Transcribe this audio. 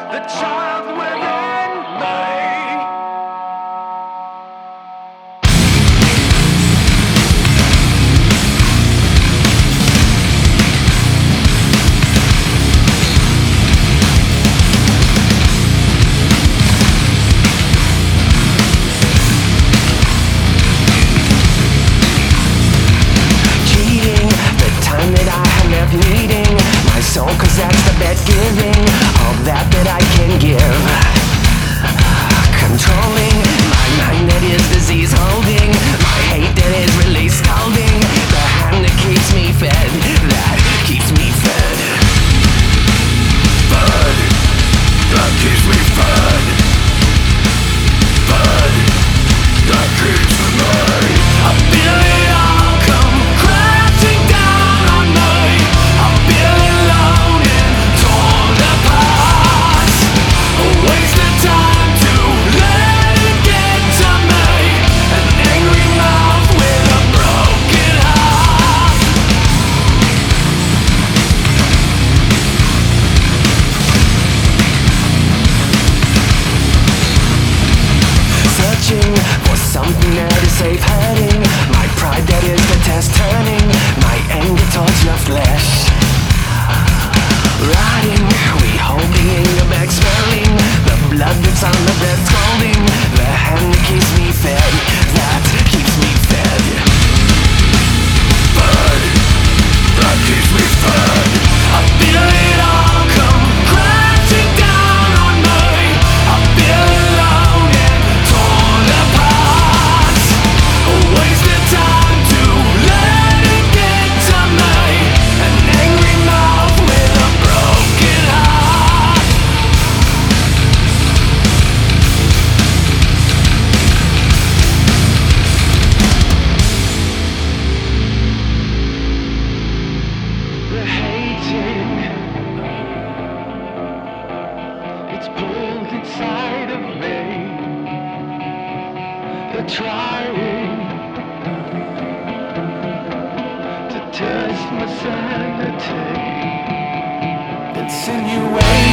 the child within me. Bleeding my soul, cause that's the best giving all that I can give. Controlling my mind that is disease holding, my hate that is release scalding, the hand that keeps me fed, that keeps me fed. Fed, that keeps me fed. Fed, that keeps me. I feel it all come crashing down on me. For something that is safe hurting, my pride that is the test turning, my anger towards your flesh. Rotting, we hold the anger back swelling, the blood that's on the bed scalding, the hand that keeps me fed, that keeps me fed. Fed, that keeps me fed. I feel it all come crashing down on me. I feel alone and torn apart. Wasted time to let it get to me. An angry mouth with a broken heart. The hating, it's pulled inside of me. The trying to test my sanity, insinuating